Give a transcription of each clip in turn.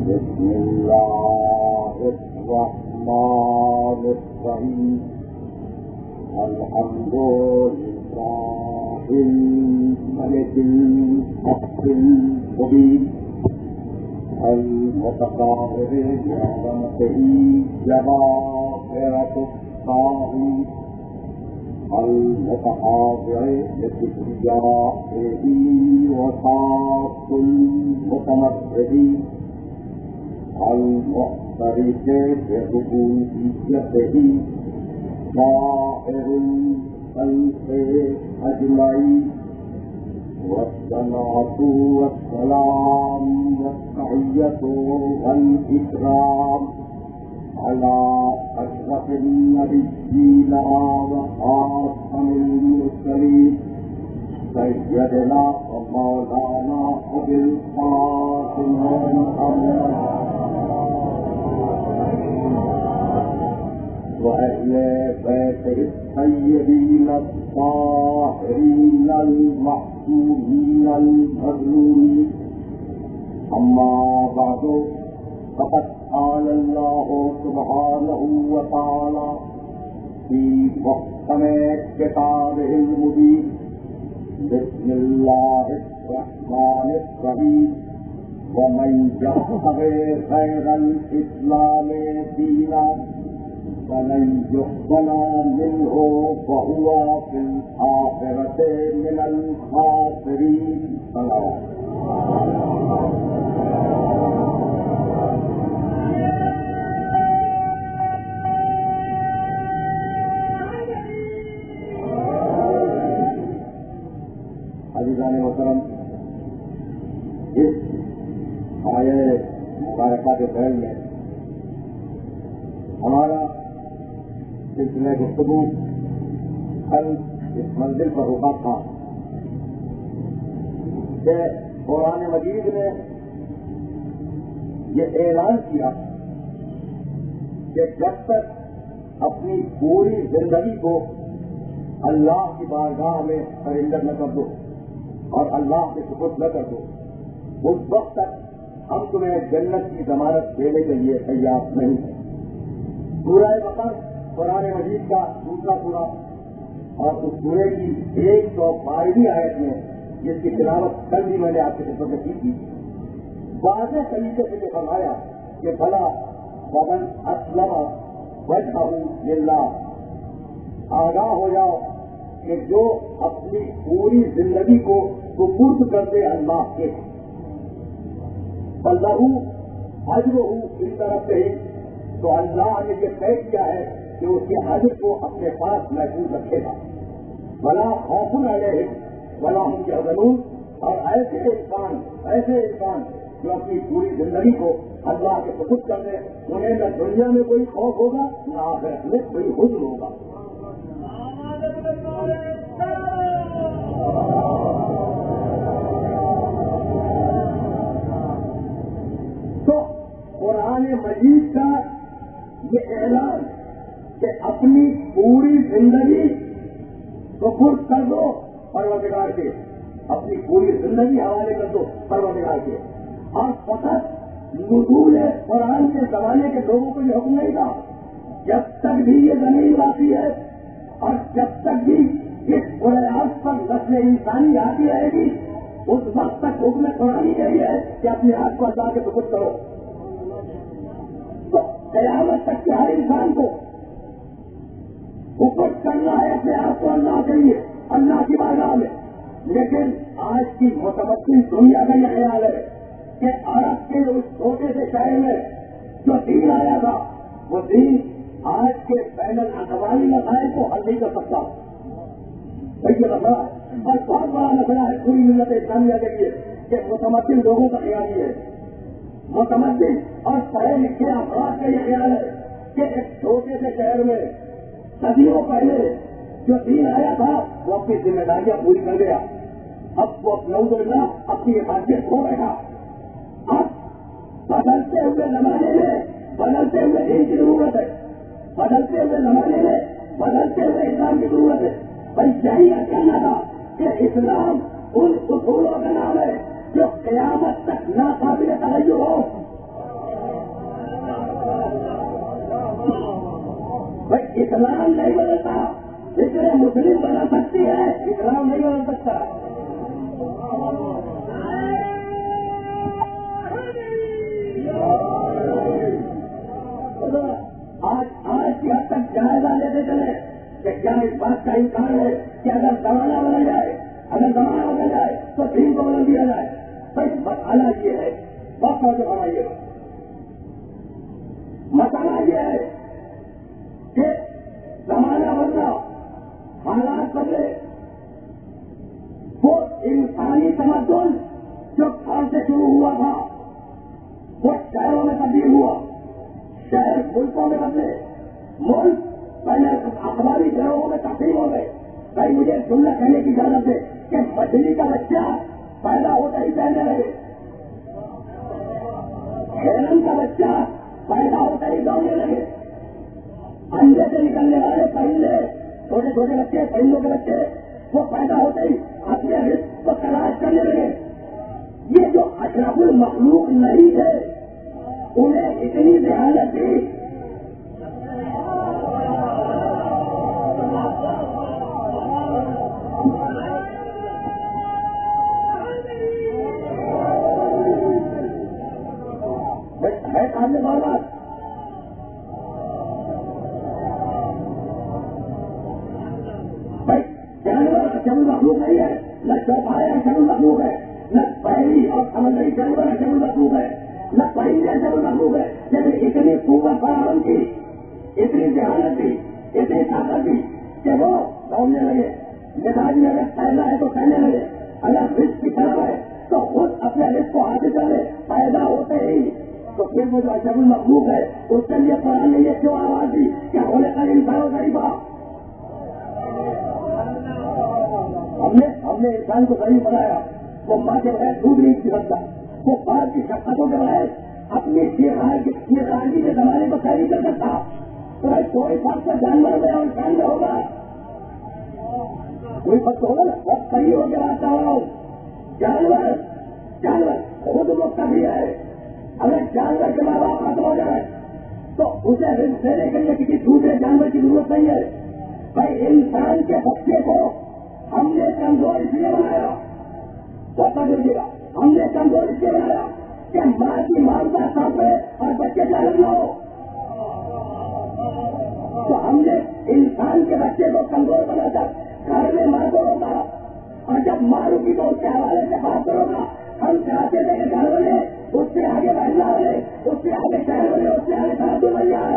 بسم الله الرحمن الرحيم الحمد لله الملك الحق المبين المتقاهر بعظمته جواهر الطاغي المتحاضر بكبريائه وصاف المتمردين المعترف بربوبيته ظاهر الخلق أجمعين والصلاة والسلام والتحية والإكرام على أشرف النبيين وخاتم المرسلين سيدنا ومولانا أبي القاسم محمد وأهل بيته الطيبين الطاهرين المحسوبين المظلومين أما بعد فقد قال الله سبحانه وتعالى في محكم كتابه المبين بسم الله الرحمن الرحيم ومن يبتغي غير الإسلام دينا فلن يقبل منه وهو في الآخرة من الخاسرين. عزیزان محترم، اس آیت مبارکہ کے پہل میں ہمارا سلسلہ گفتگو کل اس منزل پر رکا تھا کہ قرآن مجید نے یہ اعلان کیا کہ جب تک اپنی پوری زندگی کو اللہ کی بارگاہ میں سرنڈر نہ کر دو اور اللہ کے سپرد نہ کر دو، اس وقت تک ہم تمہیں جنت کی ضمانت دینے کے لیے تیار نہیں ہیں. سورہ بقرہ قرآن مجید کا دوسرا سورہ اور اس سورے کی 112ویں آیت میں جس کی تلاوت کل بھی میں نے آپ کی خدمت میں کی تھی، واضح طریقے سے یہ فرمایا کہ بھلا ومن اسلم وجہہ للہ، آگاہ ہو جاؤ کہ جو اپنی پوری زندگی کو سپرد کر دے اللہ کے، فلہ اجرہ اس طرف سے تو اللہ نے یہ طے کیا ہے کہ اس کے حاجت کو اپنے پاس محفوظ رکھے گا. ولا خوف علیہم ولا هم يحزنون. اور ایسے انسان جو اپنی پوری زندگی کو اللہ کے سپرد کر دے، انہیں نہ دنیا میں کوئی خوف ہوگا نہ آخرت میں کوئی حزن ہوگا. تو قرآن مجید کا یہ اعلان کہ اپنی پوری زندگی سپرد کر دو پروردگار کے، اپنی پوری زندگی حوالے کر دو پروردگار کے، اور فقط نزول قرآن کے زمانے کے لوگوں کو یہ حکم نہیں تھا. جب تک بھی یہ زمین باقی ہے اور جب تک بھی اس بنیاد پر نسل انسانی آتی رہے گی، اس وقت تک حکم قرآن یہی ہے کہ اپنے ہاتھ کو اللہ کے سپرد کرو. تو قیامت تک کے ہر انسان کو سپرد کرنا ہے اپنے آپ کو اللہ کے لیے، اللہ کی بارگاہ میں. لیکن آج کی متمدن دنیا کا یہ خیال ہے کہ عرب کے اس چھوٹے سے شہر میں جو دین آیا تھا، وہ دین آج کے بین الاقوامی مسائل کو حل نہیں کر سکتا. یہ مسئلہ اور بہت بڑا مسئلہ ہے پوری ملت اسلامیہ کے لیے کہ متمدن لوگوں کا خیال یہ ہے، متمدن اور پڑھے لکھے افراد کا یہ خیال ہے کہ ایک چھوٹے سے شہر میں صدیوں پہلے جو دین آیا تھا وہ اپنی ذمہ داریاں پوری کر گیا. اب وہ نعوذ باللہ اپنی حیثیت کھو بیٹھا. اب بدلتے ہوئے زمانے میں بدلتے ہوئے دین کی ضرورت ہے، بدلتے ہوئے زمانے میں بدلتے ہوئے اسلام کی ضرورت ہے. بھائی یہی کہنا تھا کہ اسلام ان اصولوں کا نام ہے جو قیامت تک ناقابل تغیر ہو. اسلام نہیں بدلتا، فکر مسلم بنا سکتی ہے، اسلام نہیں بدل سکتا۔ آج کی حد تک جائزہ لیتے چلے کہ کیا اس بات کا انکار ہے کہ اگر زمانہ بدل جائے تو دین کو بدل دیا جائے؟ بس مسئلہ یہ ہے، بہت جو ہمارے مسئلہ یہ ہے کہ زمانہ بدلا، حالات بدلے، وہ انسانی تمدن جو گھر سے شروع ہوا تھا وہ شہروں میں تبدیل ہوا، شہر ملکوں میں بدلے، ملک پہلے اخباری گروہوں میں تقسیم ہو گئے۔ بھائی مجھے جملہ کہنے کی اجازت ہے کہ مچھلی کا بچہ پیدا ہوتا ہی کہنے لگے، ہرن کا بچہ پیدا ہوتا ہی دوڑنے لگے، انڈے سے نکلنے والے پرندے، چھوٹے چھوٹے بچے، پرندوں کے بچے، وہ پیدا ہوتے ہی اپنے رزق کو تلاش کرنے لگے۔ یہ جو اشرف المخلوق نہیں ہے انہیں اتنی ذہانت تھی، ہے سامنے بات۔ بھائی جانور اشرف المخلوق نہیں ہے، نہ چوپایا اشرف المخلوق ہے، نہ پہلی اور سمندری جانور اشرف المخلوق ہے، نہ پرندے اشرف المخلوق ہے۔ جیسے اتنی قوت فراہم کی، اتنی ذہانت تھی، اتنی طاقت تھی کہ وہ دوڑنے لگے، مزاج میں اگر تیرنا ہے تو تیرنے لگے، اگر رزق کی طرف ہے تو خود اپنے رزق کو حاصل کر لے، پیدا ہوتے ہی۔ تو پھر وہ جو اشرف المخلوق ہے اس کے لیے قرآن نے یہ کیوں آواز دی کہ ہونے کا انسان غریبا؟ ہم نے انسان کو غریب بنایا، وہ ماں کے بغیر دودھ نہیں پی سکتا، وہ باہر کی شفقتوں کے بغیر اپنی شیرخانگی کے زمانے کو طے نہیں کر سکتا۔ تو کوئی فرق تو جانور میں اور انسان میں ہوگا، کوئی فرق ہوگا نا؟ بہت صحیح ہو کے بات کر رہا ہوں۔ جانور خود مختلف بھی ہے، اگر جانور کے ماں باپ ختم ہو جائے تو اسے رزق دینے کے لیے کسی دوسرے جانور کی ضرورت نہیں ہے۔ بھائی انسان کے بچے کو ہم نے کمزور اس لیے بنایا، دیجیے گا، ہم نے کمزور اس لیے بنایا کہ ماں کی مانتا سانپ ہے اور بچے جانور نہ ہو۔ تو ہم نے انسان کے بچے کو کمزور بنا کر گھر میں ماں کو روکا، اور جب ماں روکی تو اس کے حوالے سے بات کرو گا۔ ہم چاہتے تھے کہ گھر والے اس سے آگے بڑھنا والے، اس سے آگے شہر والے، اس سے آگے ساتھ بن جائے۔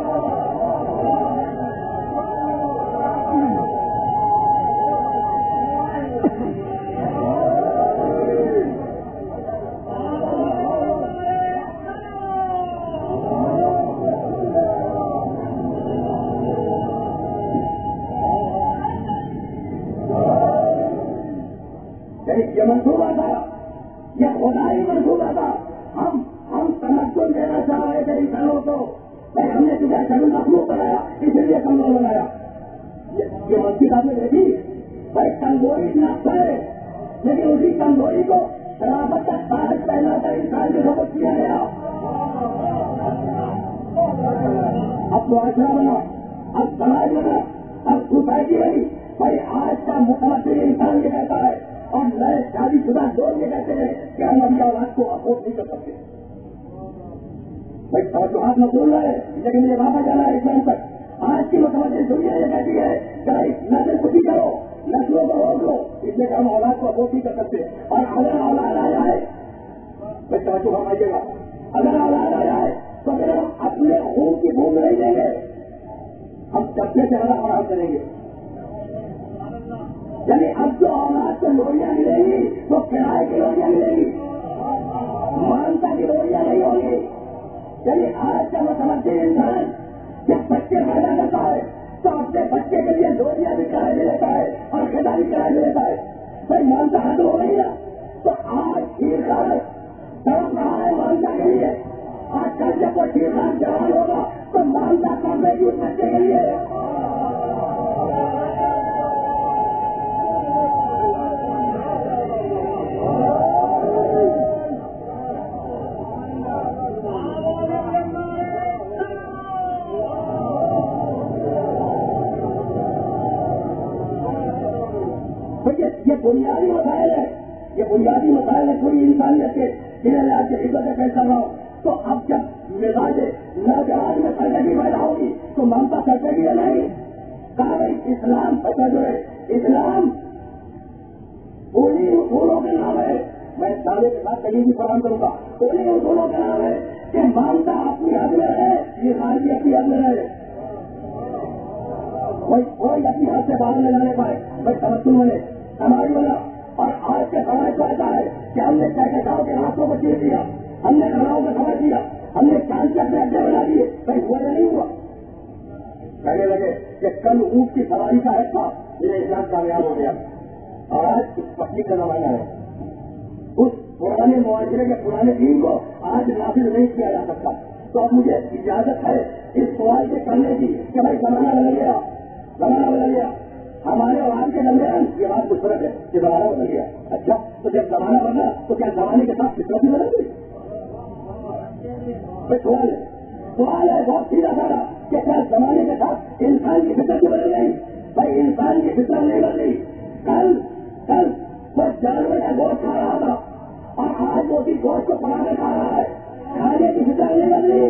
یہ منصوبہ تھا، یہ خدائی منصوبہ تھا۔ ہم تمکن دینا چاہ رہے تھے انسانوں کو، بھائی ہم نے تجھے اشرف المخلوق بنایا اسی لیے کمزور بنایا۔ یہ مسجد آپ نے دیکھی، بھائی کمزوری نقص ہے، لیکن اسی کمزوری کو شرافت کا تاج پہنا تھا انسان کے سبق کیا گیا۔ اب معاشرہ بنا، اب سماج بنا، اب سوسائٹی بنی۔ بھائی آج کا متمدن انسان یہ کہتا ہے اور نئے شادی شدہ لوگ یہ کہتے ہیں کہ ہم اپنی اولاد کو افورڈ نہیں کر سکتے۔ بھائی توجہات میں بول رہا ہے، لیکن مجھے واپس جانا ہے اسلام تک۔ آج کی متمدن دنیا یہ کہتی ہے کہ نسل کچھ کرو، نسلوں کو روک لو، اس لیے کہ ہم اولاد کو افورڈ نہیں کر سکتے۔ اور اگر اولاد آ جائے، بھائی توجہ فرمائیے گا، اگر اولاد آ جائے تو پھر ہم اپنے خون کی بھوک نہیں دیں گے، ہم چپنے سے زیادہ فراہم کریں گے۔ یعنی اب جو اولاد کو لوہیاں ملیں گی وہ کرائے کی لوہیاں ملیں گی، مانتا کی لوہیاں نہیں ہوگی۔ یعنی آج کا متمدن انسان جب بچے پیدا کرتا ہے تو اپنے بچے کے لیے لوہیاں بھی کرائے لے لیتا ہے اور خدا بھی کرائے لے لیتا ہے۔ بھائی مانتا ختم ہو گئی نا، تو آج ٹھیک تڑپ رہا ہے مانتا کے لیے۔ آج کل جب وہ ٹھیک جوان ہوگا تو مانتا کرنے کی اس بچے کے لیے۔ یہ بنیادی مسائل ہے، یہ بنیادی مسائل ہے پوری انسانیت کے جنہیں اللہ کی خدمت سے پیش کر رہا ہوں۔ تو اب جب مزاج نوجوان میں سرگرمی پیدا ہوگی تو ممتا سرگرمی نہیں کہا بھائی اسلام پتہ جو ہے اسلام پوری اصولوں کا نام ہے، میں سارے کے ساتھ کہیں بھی فراہم کروں گا، پوری اصولوں کا نام ہے کہ ممتا اپنی حد میں رہے، یہ خارجی اپنی حد میں رہے، کوئی اپنی حد سے باہر نہ جانے پائے۔ بھائی تمدن والے ہماری والا اور آج کے سماج کو ایسا ہے کہ ہم نے کہکشاؤں کے راستوں کو چیر دیا، ہم نے گھروں کو سمجھ دیا، ہم نے چاند کے اپنے اڈے بنا دیے، کہیں ہوا یا نہیں ہوا؟ کہنے لگے کہ کل اونٹ کی سواری کا حصہ میرے اسلام کامیاب ہو گیا، اور آج پتلی کا زمانہ ہے، اس پرانے معاشرے کے پرانے دین کو آج نافذ نہیں کیا جا سکتا۔ تو اب مجھے اجازت ہے اس سوال کے کرنے کی کہ بھائی زمانہ بدل گیا، زمانہ بدل گیا، ہمارے اور آپ کے درمیان یہ بات کچھ فرق ہے کہ زمانہ بدل گیا۔ اچھا تو جب زمانہ بدلا تو کیا زمانے کے ساتھ فطرت بھی بدل گئی؟ سوال ہے بہت سیدھا سادہ کہ کیا زمانے کے ساتھ انسان کی فطرت بھی بدل گئی؟ بھائی انسان کی فطرت نہیں بدلی، کل وہ جانور کا گوشت کھا رہا تھا اور آج وہ بھی گوشت کو پکا کے کھا رہا ہے، کھانے کی فطرت نہیں بدلی۔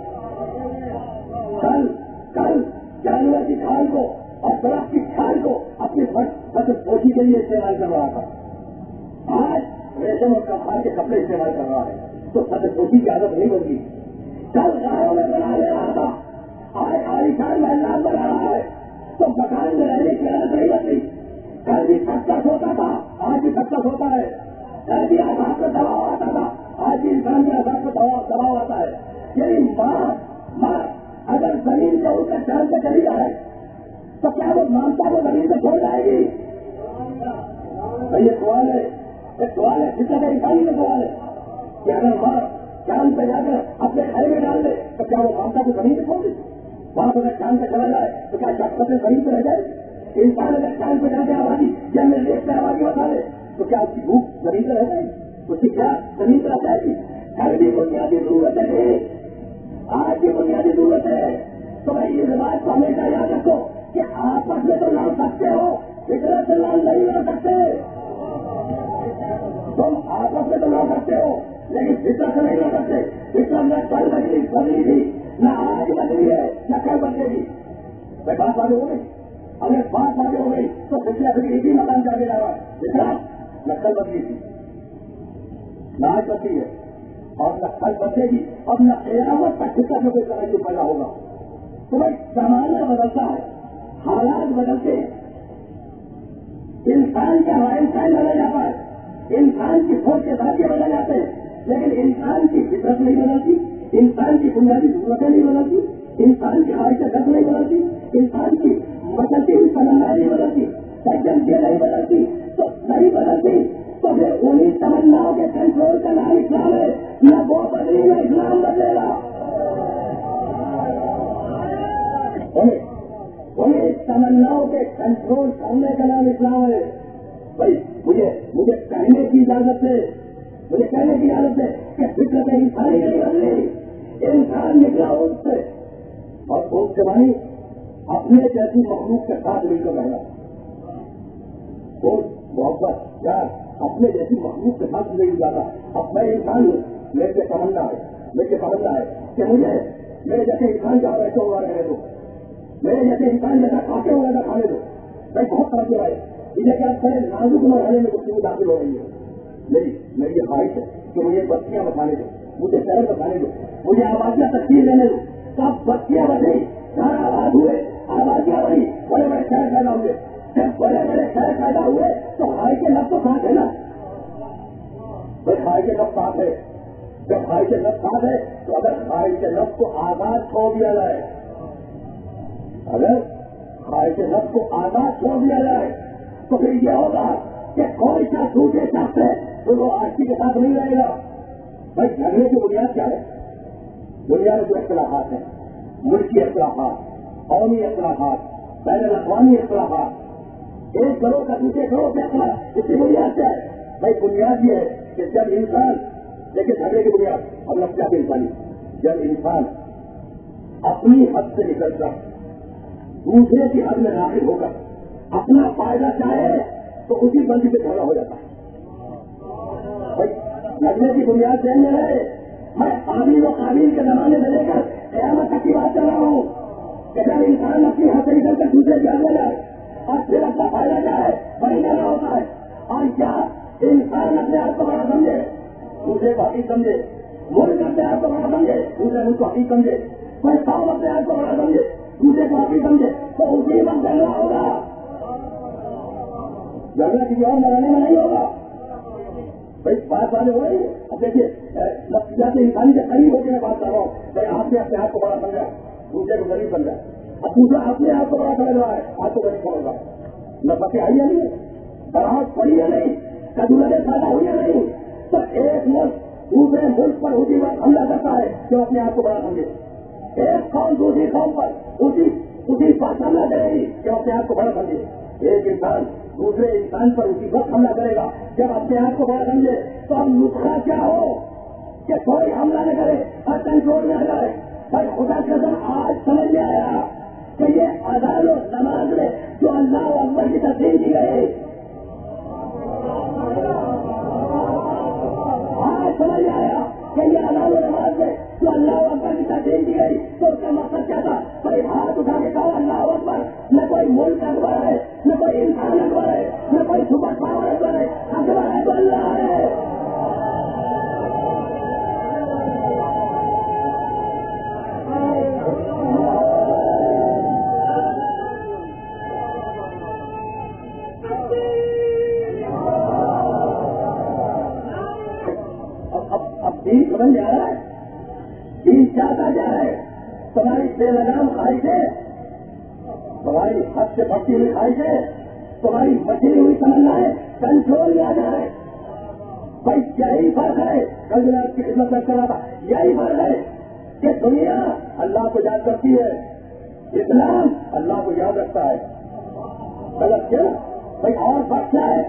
کل جانور کی کھال کو اور درخت کی کھال کو اپنی فصل پوشی کے لیے استعمال کر رہا تھا، آج ریشم اور کپڑے کے کپڑے استعمال کر رہا ہے، تو فصل پوشی کی عادت نہیں ہوگی۔ کل گاؤں میں بنا لے رہا تھا، آج عالیشان محلات بنا رہا ہے، تو مکان میں رہنے کی عادت نہیں بدلی۔ کل بھی سستا سوتا تھا، آج بھی سستا سوتا ہے، کل بھی آزاد کو دباؤ آتا تھا، آج بھی انسان کے آزاد کو دباؤ آتا ہے۔ یعنی ماں اگر زمین سے اٹھ کر چاند سے چلی جائے تو کیا وہ مامتا کو زمین سے چھوڑ جائے گی؟ یہ سوال ہے، فطرت انسانی کا سوال ہے کہ اگر ماں چاند پہ جا کر اپنے گھر میں ڈال دے تو کیا وہ مامتا کو زمین سے چھوڑ دے؟ وہاں پر اگر چاند پہ چلا جائے تو کیا شخص زمین پہ رہ جائے؟ انسان اگر چاند پہ جا کے آبادی جب میں دیکھ کر آبادی بتا دے تو کیا اس کی بھوک زمین پہ رہ جائے گی؟ اس کی کیا زمین پہ رہ جائے گی؟ گھر بھی بنیادی ضرورت ہے، آج کی بنیادی ضرورت ہے۔ تو بھائی اس بات کو ہمیشہ یاد رکھو کہ آپس میں تو لڑ سکتے ہو، فطرت سے نہیں لڑ سکتے، تم آپس میں تو لڑ سکتے ہو لیکن فطرت سے نہیں لڑ سکتے۔ فطرت میں کل بدلی تھی، نہ آج بدلی ہے نہ کل بدلے گی۔ بھائی بات واضح ہو گئی؟ اگر بات واضح ہو گئی تو پچھلے ابھی اسی مقام جا کے جا رہا ہے، فطرت نہ کل بدلی تھی نہ آج بدلی ہے اور نہ کل بدلے گی اور نہ قیامت تک فطرت میں کوئی توجہ پیدا ہوگا۔ تو بھائی زمانہ بدلتا ہے، حالات بدلتے ہیں، انسان کا انسان بدل جاتا ہے، انسان کی سوچ کے ذریعے بدل جاتے ہیں، لیکن انسان کی فطرت نہیں بدلتی، انسان کی بنیادی ضرورتیں نہیں بدلتی، انسان کی خواہشیں دست نہیں بدلتی، انسان کی بدلتی ہوئی تمنا نہیں بدلتی، سرگرمیاں نہیں بدلتی، تو نہیں بدلتی تو پھر انہیں تمناؤں کے کنٹرول کا نام اسلام ہے، نہ وہ بدلی نہ اسلام بدلے گا۔ انہیں تمناؤں کے کنٹرول کرنے کا نام اسلام ہے۔ بھائی مجھے کہنے کی اجازت ہے کہ فطرت انسانی نہیں بدلی، انسان نکلا اس سے، اور اس سے بھائی اپنے جیسی مخلوق کے ساتھ مل کر رہنا، محبت پیار اپنے جیسی مخلوق کے ساتھ نہیں جاتا۔ اب میں انسان ہوں، میرے تمنا ہے کہ مجھے میرے جیسے انسان جہاں بیٹھے ہوا رہنے دو، میرے جیسے انسان جیسا کھاتے ہوئے نہ کھانے دو۔ میں بہت توجہ ہے مجھے کیا پہلے نازک مرحلے میں گفتگو داخل ہو رہی ہے، میری یہ خواہش ہے کہ مجھے بستیاں بتانے دو، مجھے شہر بتانے دو، مجھے آبادیاں تشکیل دینے دو۔ سب بستیاں بنی، گھر آباد ہوئے، آبادیاں بنی، بڑے بڑے شہر پیدا ہوئے۔ جب بڑے بڑے شہر پیدا ہوئے تو خواہش کے لفظ تو کہاں تھے نا؟ خواہش کے لفظ کہاں تھے؟ جب خواہش کے لفظ کہاں تھے تو اگر خواہش کے لفظ کو آزاد چھوڑ دیا جائے، اگر خواہش کے لفظ کو آزاد چھوڑ دیا جائے تو پھر یہ ہوگا کہ کوئی شخص دوسرے شخص ہے تو وہ آشتی کے ساتھ نہیں رہے گا۔ بھائی جھگڑے کی بنیاد کیا ہے؟ بنیاد جو اختلافات ہیں، ملکی اختلافات، قومی اختلافات، بین الاقوامی اختلافات، ایک گروہ کا دوسرے گروہ سے اختلاف، اس کی بنیاد کیا ہے؟ بھائی بنیاد یہ ہے کہ جب انسان، لیکن جھگڑے کی بنیاد اور نفسیات انسانی، جب انسان اپنی حد سے نکل کر دوسرے کی حد میں داخل ہو کر اپنا فائدہ چاہے تو اسی بندی سے جھگڑا ہو جاتا ہے. بھائی لگنے کی بنیاد ذہن میں رہے. میں قابل و قابل کے زمانے سے لے کر قیامت تک کی بات کر رہا ہوں کہ جب انسان اپنی ہتھیلی کر کے دوسرے جان لے جائے اور پھر اپنا فائدہ کیا ہے وہی جانا ہوتا ہے. اور کیا انسان اپنے آپ کو بڑا سمجھے دوسرے کو حقیق سمجھے, ملک اپنے آپ کو بڑا سمجھے دوسرے ملک کو حقیق سمجھے, کوئی قوم اپنے آپ کو بڑا سمجھے دوسرے کو حقیق سمجھے تو اسی وقت جھگڑا ہوگا. جھگڑا کسی اور لگانے میں نہیں ہوگا. بھائی بات والے ہو رہی ہے. اب دیکھیے جیسے انسانی کے قریب ہو کے میں بات کر رہا ہوں. بھائی آپ نے اپنے آپ کو بڑا سمجھا دوسرے کو غریب سمجھا. اب دوسرا اپنے آپ کو بڑا سمجھ رہا ہے آپ کو غریب سمجھ رہا ہے. نہ باتیں آئی ہے نہیں, بڑھاؤ پڑی ہے نہیں, کدولتیں پیدا ہوئی ہے نہیں. تو ایک ملک دوسرے ملک پر اسی وقت حملہ کرتا ہے جو اپنے آپ کو بڑا سمجھے. ایک قوم دوسری قوم پر اسی وقت حملہ کرے گی جو اپنے آپ کو بڑا سمجھے. ایک انسان دوسرے انسان پر اسی وقت حملہ کرے گا جب اپنے آپ کو بڑا سمجھے. تو اب نسخہ کیا ہو کہ کوئی حملہ نہ کرے اور کنٹرول میں آ جائے. بھائی خدا کے قسم آج سمجھ میں آیا کہ یہ اذان و نماز میں جو اللہ اکبر کی تسلیم کی گئی آج سمجھ آیا کہ یہ اذان و نماز میں جو اللہ اکبر کی تسلیم کی گئی تو اس کا مقصد کیا تھا. کوئی ہاتھ اٹھا کے کہا اللہ اکبر. نہ کوئی ملک اکبر ہے, نہ کوئی انسان اکبر ہے, نہ کوئی سپر پاور اکبر ہے. اکبر ہے تو اللہ ہے. دین سمجھ جا رہا ہے, دین کیا کہا جا رہا ہے. تمہاری بے لگام خواہشیں, تمہاری حد سے بڑھتی ہوئی خواہشیں, تمہاری بچی ہوئی تمنا ہے کنٹرول میں آ جا رہے. بھائی یہی فرق ہے, کل میں آپ کی خدمت میں کر رہا تھا, یہی فرق ہے کہ دنیا اللہ کو یاد کرتی ہے, اسلام اللہ کو یاد رکھتا ہے. غلط کیا بھائی. اور فرق کیا ہے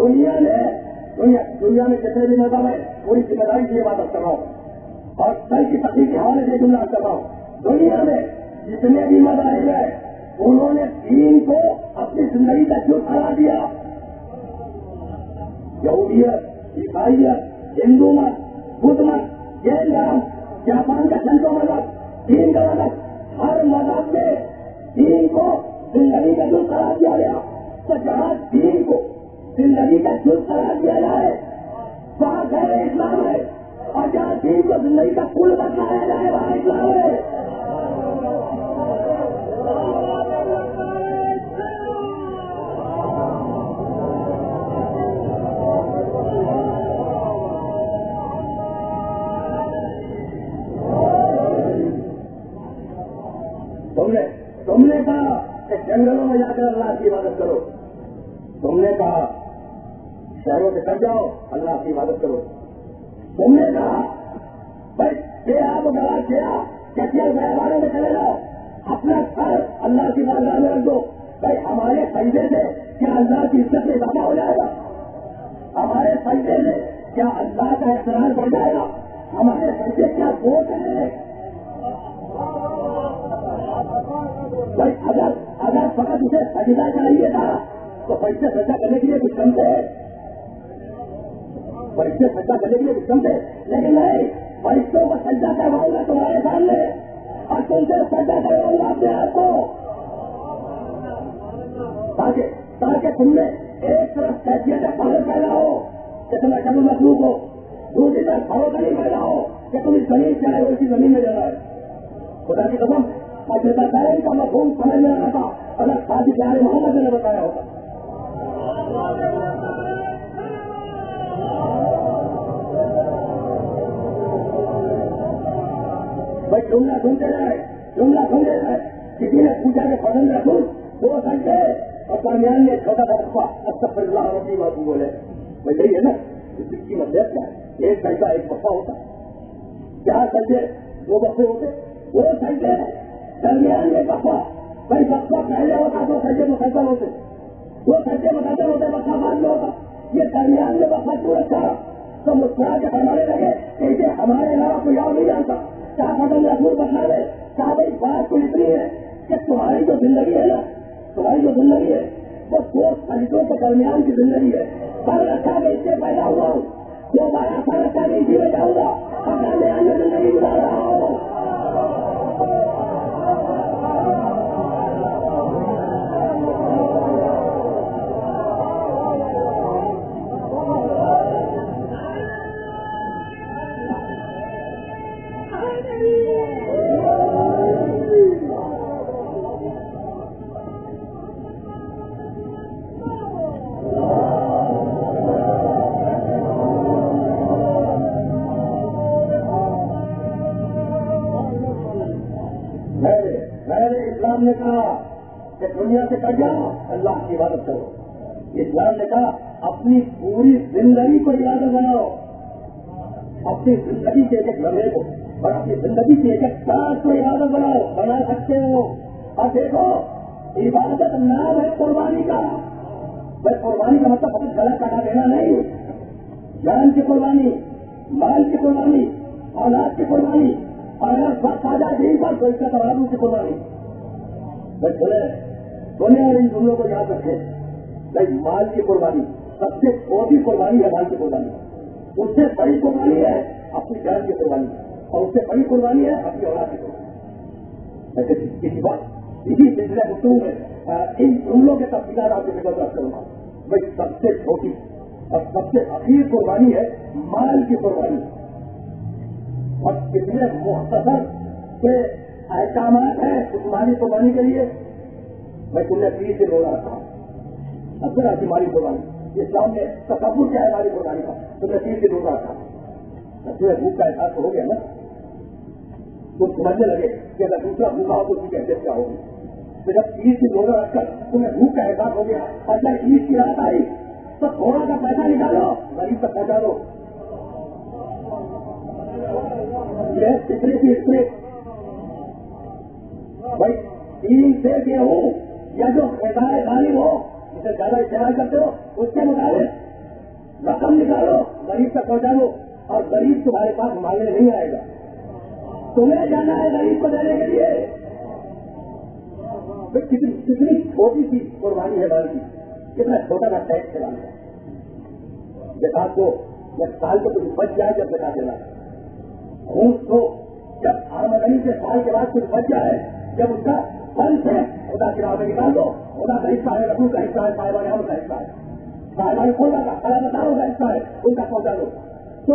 دنیا میں کتنے بھی مذہب ہے پوری ذمہ داری سے یہ بات کر رہا ہوں اور کل کی تقریب کے حوالے سے جملہ کر رہا ہوں. دنیا میں جتنے بھی مذاہب ہیں انہوں نے دین کو اپنی زندگی کا جز قرار دیا. یہودیت, عیسائیت, ہندو مت, بدھ مت, جین دھرم, جاپان کا شنتو مذہب, دین کا مذہب, ہر مذہب میں دین کو زندگی کا جز قرار دیا گیا. تو جہاں دین کو زندگی کا جز قرار دیا جائے وہاں غیر اسلام ہے, اور جہاں دین کو زندگی کا پل بتلایا جائے وہاں اسلام ہے. تم نے کہا کہ جنگلوں میں جا کر اللہ کی عبادت کرو. تم نے کہا شہروں سے کٹ جاؤ اللہ کی عبادت کرو. تم نے کہا بھائی آپ گواہ کیا والوں میں چلے جاؤ, اپنا سر اللہ کی بارگاہ میں رکھ دو. بھائی ہمارے سجدے سے کیا اللہ کی عزت میں اضافہ ہو جائے گا؟ ہمارے سجدے سے کیا اللہ کا احترام بڑھ جائے گا؟ ہمارے سجدے کیا ووٹ ہے؟ بھائی اگر فقط اسے سجدہ چاہیے تھا تو پیسے سجدہ کرنے کے لیے کچھ کم تھے, پیسے سجدہ کرنے کے لیے کچھ کم تھے. لیکن نہیں, پیسوں کو سجدہ کرواؤں گا تمہارے سامنے اور تم سے سجدہ کرواؤں گا اپنے آپ کو, تاکہ تم نے ایک طرف کیفیت فخر پیدا ہو کہ تمہیں کبھی مخلوق ہو, دوسری طرف فروغ نہیں پیدا ہو کہ تم اس زمین سے آئے ہو اسی زمین میں جا رہا ہے. خدا کی قسم تعلیم کا مفہوم سمجھ میں آنا تھا اگر شادی پیارے محمد نے بتایا ہوتا. بھائی جملہ سنتے رہے, کسی نے پوچھا کہ پسند رکھوں وہ سجدے اور درمیان میں چھوٹا سا رقبہ استغفر اللہ ربی بات بولے. بھائی یہی ہے نا اس کی مدد کیا ہے, ایک سجدہ ایک وقفہ ہوتا ہے. کیا سجدے دو وقفے ہوتے, وہ سجدے درمیان میں وقفہ. بھائی وقفہ پہلے ہوتا تو سجدے مسلسل ہوتے, وہ سجدے مسلسل ہوتے وقفہ بعد میں ہوتا. یہ درمیان میں وقفہ کیوں رکھا تو مسکرا کے فرمانے لگے کہ اسے ہمارے علاوہ کوئی اور نہیں جانتا. کیا قدم رسول بتا رہے, کیا بھائی بات تو اتنی ہے کہ تمہاری جو زندگی ہے نا, تمہاری جو زندگی ہے وہ دو خلیجوں کے درمیان کی زندگی ہے. پر رکھا میں اس سے پیدا ہوا ہوں, دوبارہ پر رکھا میں اسی میں جاؤں گا, اپنا نیا زندگی گزار رہا ہوں. اسلام نے کہا کہ دنیا سے کٹ جاؤ, اللہ کی عبادت کرو. اسلام نے کہا اپنی پوری زندگی کو عبادت بناؤ, اپنی زندگی کے ایک ایک لمحے کو اور اپنی زندگی کی ایک ایک سانس کو عبادت بناؤ. بنا سکتے ہو. اب دیکھو, عبادت نام ہے قربانی کا. بس قربانی کا مطلب اپنی گلا کٹا دینا نہیں. جان کی قربانی, مال کی قربانی, اولاد کی قربانی, اور وقت آ جائے دین پر کوئی کا تبادلوں کی قربانی. بس بولے سونے اور ان جملوں کو یاد رکھیں. بھائی مال کی قربانی سب سے چھوٹی قربانی ہے. مال کی قربانی اس سے بڑی قربانی ہے اپنی جان کی قربانی, اور اس سے بڑی قربانی ہے اپنی اولاد کی قربانی. کسی بات اسی سلسلے گفتگو میں ان جملوں کے تفصیلات آپ کو رکھ کروں گا. بھائی سب سے چھوٹی اور سب سے اخیر قربانی ہے مال کی قربانی. اور کتنے مختصر سے احکامات ہیں اس مالی قربانی کے لیے. میں تم نے 30 دن روزہ رکھا, اکثر آپ کی مالی قربانی اسلام نے تصور کیا ہے مالی قربانی کا. تم نے 30 دن روزہ رکھا, تمہیں بھوک کا احساس ہو گیا نا, تو سمجھنے لگے کہ اگر دوسرا بھوکا ہو تو اس کی حیثیت کیا ہوگی. تو جب 30 دن روزہ رکھ کر تمہیں بھوک کا احساس ہو گیا اور جب عید کی رات آئی تو تھوڑا سا پیسہ نکالو, غریب تک پہنچا دو. بھائی 3 سے گیہوں یا جو غذائے غالب ہو جسے زیادہ استعمال کرتے ہو اس کے مطابق رقم نکالو, غریب تک پہنچا دو. اور غریب تمہارے پاس مانگنے نہیں آئے گا, تمہیں جانا ہے غریب کو دینے کے لیے. کتنی چھوٹی سی قربانی ہے مال کی, کتنا چھوٹا سا ٹیکس چلانا ہے. زکات کو جب سال کو کچھ بچ جائے جب زکات دینا ہے. خون کو جب آمدنی کے سال کے بعد کچھ بچ جائے جب اس کا فرض ہے خدا کی راہ میں نکال دو. خدا کا حصہ ہے, رسول کا حصہ ہے, صاحبان ہم کا حصہ ہے, صاحبان خدا کا خدا بتاؤ کا حصہ ہے, ان کا پہنچا دو. تو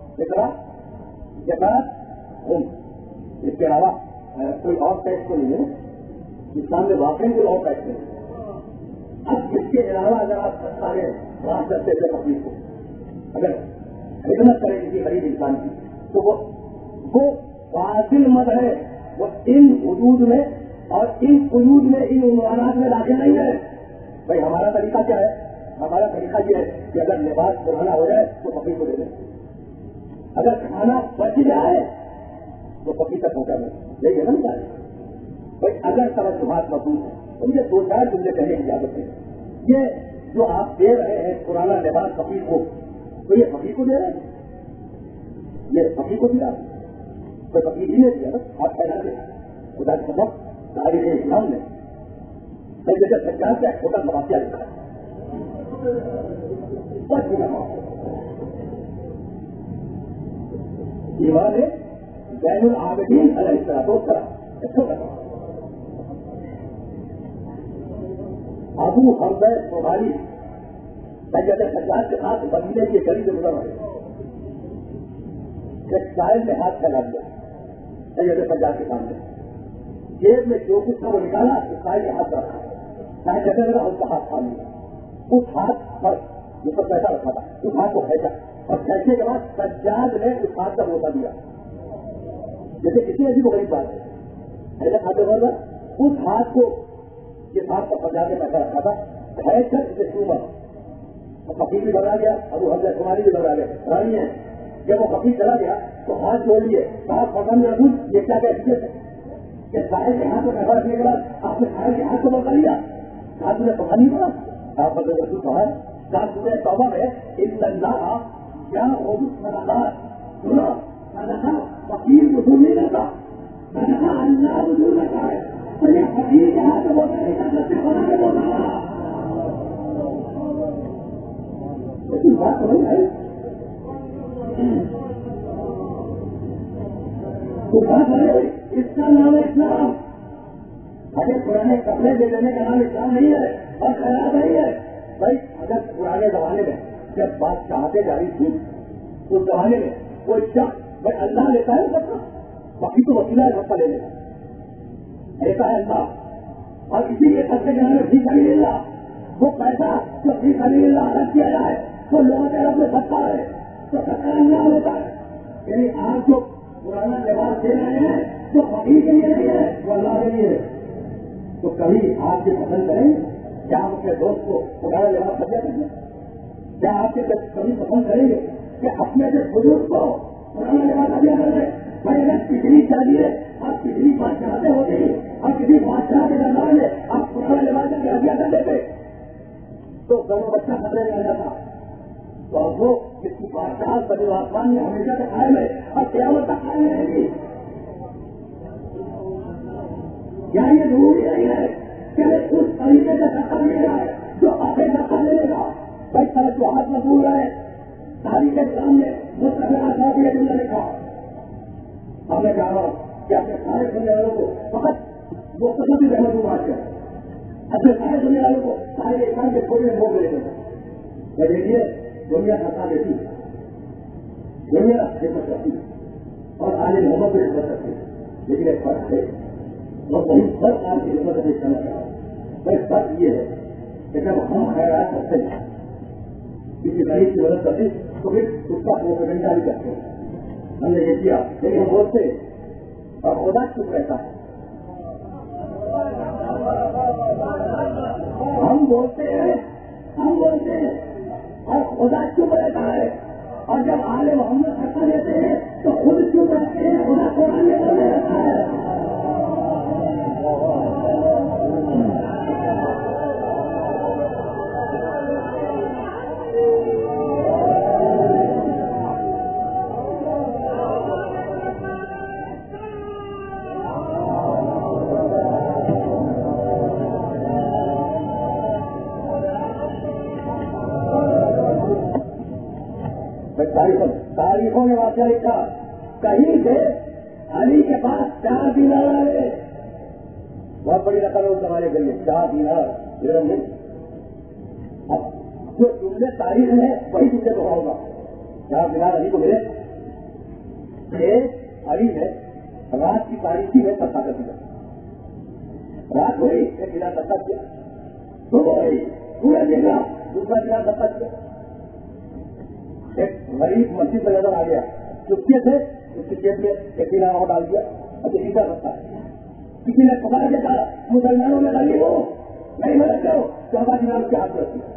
زکات خون, اس کے علاوہ کوئی اور ٹیکس تو نہیں ہے. اسلام میں واقعی کوئی اور ٹیکس نہیں. اب اس کے علاوہ اگر آپ سارے بات کرتے تھے تکلیف کو, اگر خدمت کریں کسی غریب انسان کی تو وہ فاصل مت ہے, وہ ان حدود میں اور ان قیود میں ان عنوانات میں داخل نہیں ہے. بھائی ہمارا طریقہ کیا ہے؟ ہمارا طریقہ یہ ہے کہ اگر لباس پرانا ہو جائے تو فقیر کو دے دیں, اگر کھانا بچ جائے تو فقیر تک پہنچا دیں. یہی ہے نا مثال. بھائی اگر توجہات مضبوط ہے تو مجھے 2-4 جملے کہنے کی اجازت ہے. یہ جو آپ دے رہے ہیں پرانا لباس فقیر کو, تو یہ فقیر کو دے رہے ہیں, یہ فقیر کو دیا, تو فقیر ہی نے دیا نا. آپ پہلا دیں خدا کے سبب تاریخ اسلام نے کئی جگہ سرکار کا ایک چھوٹا مواقع لکھا ہے. ایمان ہے زین العابدین علیہ السلام چھوٹا ابو حمزہ سومالی سید سرکار کے ساتھ مدینے کے قریب گزر رہے, ایک سائل نے ہاتھ پھیلا دیا سید سرکار کے سامنے, جیب میں جو کچھ تھا وہ نکالا, اس سائل نے ہاتھ رکھا, سائل کہتے رہا اس کا ہاتھ تھام لیا. اس ہاتھ پر جو پر پیسہ رکھا تھا اس ہاتھ کو پھینکا, اور پھینکنے کے بعد سجاد نے اس ہاتھ کا بوسا دیا. جیسے کسی ایسی کو غریب بات ہے, ایسا کھاتے بھر اس ہاتھ کو جس ہاتھ کا سجاد نے پیسہ رکھا تھا پھینک کر اسے چوما. فقیر بھی گھبرا گیا, ابو حمزہ سومالی بھی گھبرا گیا, رانی ہے. جب وہ فقیر چلا گیا تو ہاتھ جوڑ لیے, صاحب پسند رکھوں یہ کیا کہتے تھے کہ ساحل کے ہاتھ کو پیسہ رکھنے کے بعد آپ نے ساحل کے ہاتھ کو موقع لیا, ہاتھ نے پکا نہیں پڑا. آپ فضل رسول صاحب صاحب سورہ توبہ میں ان اللہ یا صدقات سنا صدقہ فقیر وصول نہیں رہتا, صدقہ اللہ وصول رہتا ہے. تو یہ فقیر کے ہاتھ کو موقع نہیں کر سکتے, خدا کے موقع لیکن بات نہیں ہے تو بات ہے اس کا نام اسلام. اگر پرانے کپڑے دے دینے کا نام اسلام نہیں ہے اور خیرات نہیں ہے. بھائی اگر پرانے زمانے میں جب بات چاہتے جاری تھی اس زمانے میں کوئی شخص بھائی اللہ لیتا ہے سب کا, باقی تو وکیلا ہے سب کا لے لیتا ایسا ہے اللہ. اور اسی لیے سب کے گھر میں فی سبیل اللہ وہ پیسہ جو فی سبیل اللہ الگ کیا جائے تو لوگوں کے رب میں سستا ہے تو سستا اللہ ہوتا ہے. یعنی آپ جو پرانا لباس دے رہے ہیں تو فقیر کے لیے نہیں ہے, وہ اللہ کے لیے ہے. تو کبھی آپ یہ پسند کریں کیا آپ اپنے دوست کو پرانا لباس سجا کریں گے؟ کیا آپ کے کبھی پسند کریں گے کہ اپنے سے بزرگ کو پرانا لباس سجا کر دیں؟ بھائی اگر پچھلی شادی ہے آپ پچھلی بات چاہتے ہوتے ہیں اور کسی بادشاہ کے دربار میں آپ پرانا لباس کر کے ہتھیا کر دیتے تو دونوں بچہ خطرے میں آ جاتا. تو اب وہ جس کی بادشاہ بدل آسمان میں ہمیشہ تک قائم ہے اور قیامت تک قائم رہے گی. کیا یہ ضروری نہیں ہے کہ اس طریقے سے سکا لے گا جو آگے سکا لے گا؟ بھائی سر جو ہاتھ میں بول رہے ہیں تاریخ کے سامنے مستقبل یہ جملہ لکھا. اب میں چاہ رہا ہوں کہ اپنے سارے سننے والوں کو فقط وہ قسم بھی رحمت بات ہے, اپنے سارے سننے والوں کو سارے ایک کے تھوڑے میں موقع دیتے ہیں. دیکھیے دنیا سکا دیتی, دنیا خدمت کرتی اور آج محبت بھی خدمت کرتی ہے, لیکن ایک فرق ہے وہ بہت فرق آپ کی خدمت نہیں کرنا چاہ رہا. بھائی فرق یہ ہے کہ جب ہم خیرات کرتے ہیں کسی غریب کی مدد کرتے تو پھر اس کا پروپیگنڈا بھی کرتے ہیں. ہم نے یہ کیا لیکن ہم بولتے اور خدا چپ رہتا ہے. ہم بولتے ہیں اور خدا چپ رہتا ہے, اور جب آل محمد سکا دیتے ہیں تو خود چپ رہتے ہیں, خدا قرآن میں بولنے رہتا ہے. تاریخوں میں واقعہ لکھا کہیں سے علی کے پاس 4 دینار آئے, بہت بڑی رقم ہے اس زمانے کے لیے 4 دینار درہم نہیں. اب جو جملے تاریخ میں وہی جملے دہراؤں گا. 4 دینار علی کو ملے, علی ہے رات کی تاریخی میں سفا کر دیا, رات ہوئی ایک دن سفا کیا, صبح ہوئی پورا دن دوسرا دن سفا کیا. ایک غریب مسجد میں نظر آ گیا, چپکے سے اس کے جیب میں ایک دن اور ڈال دیا. اب یہ سکتا ہے کسی نے پکڑ کے کہا مسلمانوں میں غریب ہو نہیں مدد کرو, 14 دینار کے ہاتھ رکھتی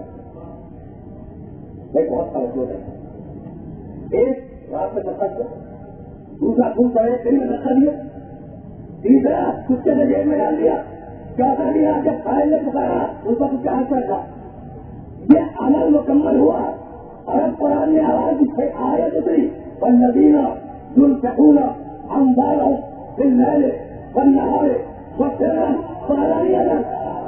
بھائی بہت فرق ہو رہا ہے. ایک رات میں سفر کیا, دوسرا خون پڑے دن میں رکھا دیا, تیسرا چپکے سے جیب میں ڈال دیا, چوتھا دن جب قائل نے پکڑا اس پر اس کے ہاتھ رکھا. یہ عمل مکمل ہوا اور اب قرآن نے آواز آیت اتری والذین ينفقون اموالهم بالليل والنهار سرا وعلانية.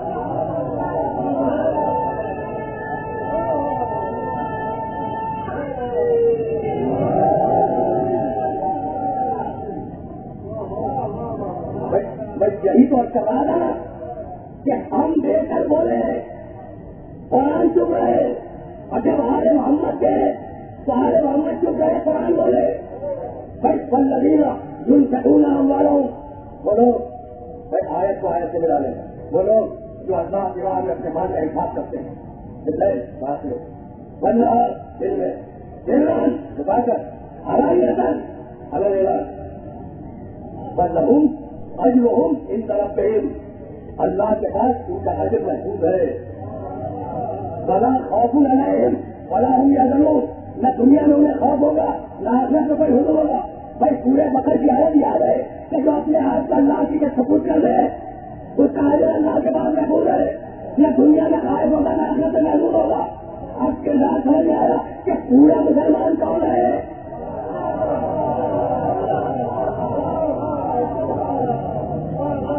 بس یہی تو اچھا بات ہے کہ ہم دے کر بولے قرآن چپ رہے, اور جب ہمارے محمد کے تو ہمارے محمد چپ رہے قرآن بولے. بھائی والذین ينفقون اموالهم وہ لوگ بھائی آیت کو آیت سے ملا لیں, وہ لوگ جو اللہ کے راہ میں اپنے مال کا حساب کرتے ہیں بات لو بننا دل میں دلان چھپا کر حلال بلہم اجرہم ان طرف اللہ کے پاس ان کا اجر محفوظ ہے. ولا خوف علیہم ولا هم يحزنون, نہ دنیا میں انہیں خوف ہوگا نہ آخرت میں کوئی حضور ہوگا. بھائی پورے بکر کی حالت یاد ہے کہ جو اپنے ہاتھ کا اللہ کی کے سپورٹ کر رہے اس کا اجر اللہ کے پاس محفوظ ہے, نہ دنیا میں غائب ہوگا نہ آخرت میں محفوظ ہوگا. آپ کے ساتھ سمجھ میں آیا کہ پورا مسلمان کون ہے.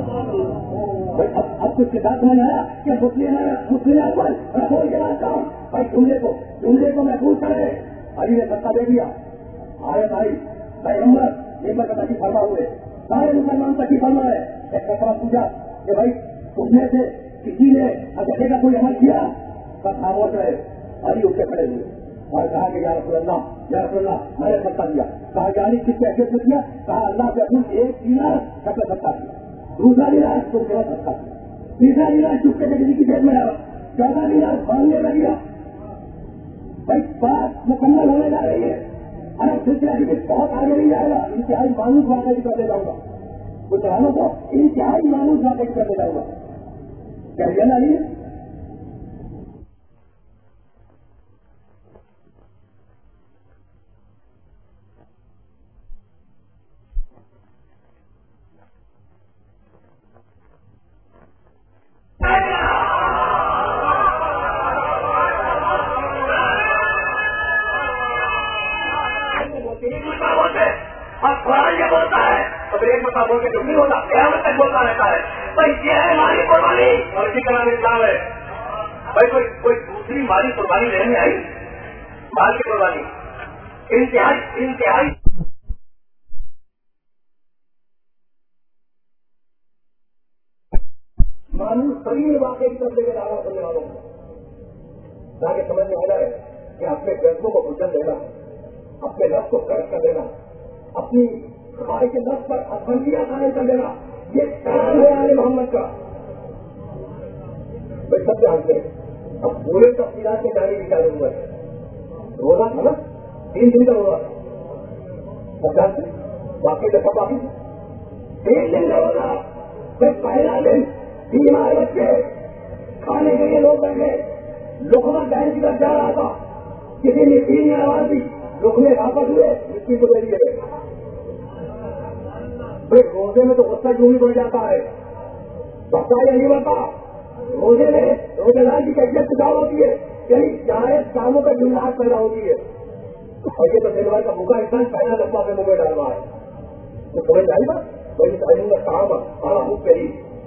اب کچھ کتاب میں آیا کہ مسلم اول رسول کے بعد کام بھائی جملے کو محفوظ کرے. علی نے دھکا دے دیا. آئے بھائی محمد یہ پر تکی فرما ہوئے سارے مسلمان تکی فرما ہے. ایک سفر پوچھا کہ بھائی تم میں سے کسی نے اگلے کا کوئی عمل کیا؟ بس خاموش رہے. علی اٹھ کے کھڑے ہوئے اور کہا کہ یا رسول اللہ میں نے دھکا دیا. کہا کہ علی کس کیسے سے کیا؟ کہا اللہ سے اپنی ایک دینار سب نے دھکا دیا. دوسرا دینار تم کے بعد دھکا دیا. تیسرا دینار چپ کے کسی کی جیب میں آیا. چوتھا دینار باندھنے لگا. بھائی بات مکمل ہونے جا رہی ہے. ارے سلسلہ کی بہت آگے نہیں جائے گا. انتہائی مانوس واقعی کرنے جاؤں گا. مسلمانوں کو انتہائی مانوس واقعی کرنے جاؤں گا. کیا یہ نہیں ہے؟ کوئی دوسری مالی قربانی نہیں آئی. مال کی قربانی انتہائی مانوس ترین واقعی کرنے کے دعویٰ کرنے والوں کو تاکہ سمجھ میں آ جائے کہ اپنے فیصلوں کو کچل دینا, اپنے لفظ کو قرض کر دینا, اپنی خواہش کے لفظ پر ابندیاں قائم کر دینا, یہ کام ہے آل محمد کا. میں سب جانتے ہیں. اب پورے تفصیلات کے جانے کی کیا ضرورت ہے؟ روزہ تھا نا, 3 دن کا روزہ تھا. سب جانتے باقی دفعہ باقی 3 دن کا روزہ. پھر پہلا دن بیمار بچے کھانے کے لیے لوگ بیٹھے, لقمہ بہن کی طرف جا رہا تھا. کسی نے تین نے آواز دی, لقمے واپس ہوئے, مٹی کو دے دیے گئے. پھر روزے میں تو غصہ کیوں ہی بڑھ جاتا ہے؟ بتا یا نہیں بتا؟ روزے میں روزے دار کی کیفیت خدا ہوتی ہے, یعنی جائز کاموں کا جملات پیدا ہوتی ہے. اور یہ تو دن بھر کا بھوکا انسان پہلا دفعہ اپنے منہ میں ڈال رہا ہے. تو سمجھ جائے گا وہی تعلیم کا کام آنا خوب کری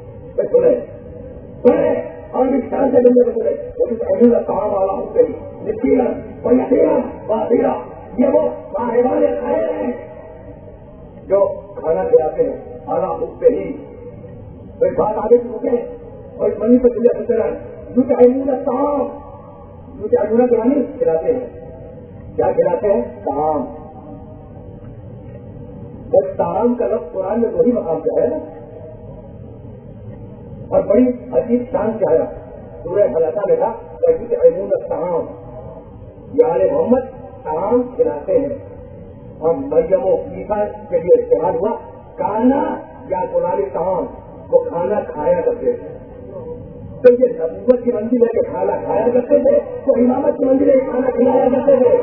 سنے اور بھی شان سے بندے کو سنے وہی تعلیم کا کام والا خوب کری نسیرت اور یقیناً واضح یہ وہ صاحبان خیر ہیں جو کھانا کھلاتے ہیں آنا خوب کری. پھر بات آگے کی رکے اور اس بنی پہ چلے سلتے رہے جو تعلیم کا کام جو تعلیم کرانے کھلاتے ہیں. کیا کھلاتے ہیں؟ کام. اور تام کا لفظ قرآن میں وہی مقام پہ ہے نا, اور بڑی عجیب شان سے آیا. سورہ خلاصہ میں تھا علم الطعام, یا محمد طعام کھلاتے ہیں. اور مریم و عیسیٰ کے لیے استعمال ہوا کانا یا قرآن طعام, وہ کھانا کھایا کرتے تھے. تو یہ نبوت کی منزل ہے کہ کھانا کھایا کرتے تھے, تو امامت کی منزل ہے کہ کھانا کھلایا کرتے تھے.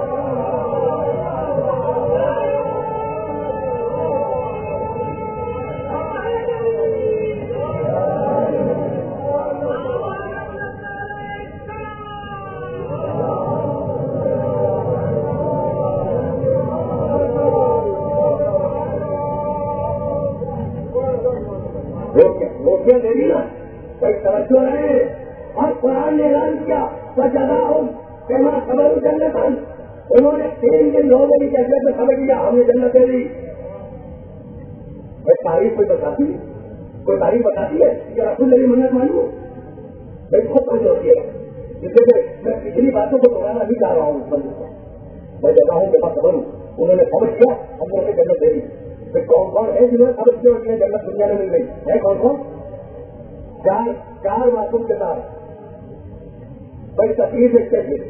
توجہ رہے. اور قرآن نے اعلان کیا خبر جنت, انہوں نے 3 دن لوگوں کی کیفیت میں خبر دیا ہم نے جنت دے دی. تاریخ کوئی بتاتی ہے, کوئی تاریخ بتاتی ہے کہ رسول میری منت مانوں بھائی بہت خوش ہوتی ہے. جس سے میں پچھلی باتوں کو دوبارہ نہیں چاہ رہا ہوں. اس بندے کو میں جگہوں کے پاس خبر ہوں, انہوں نے خبر کیا ہم نے جنت دے دی. پھر کون کون ہے جنہوں نے خبر کیا کہ جنت دنیا میں مل گئی ہے؟ کون کون؟ 4 معصوم کے ساتھ بڑی تکلیف رکھتے تھے,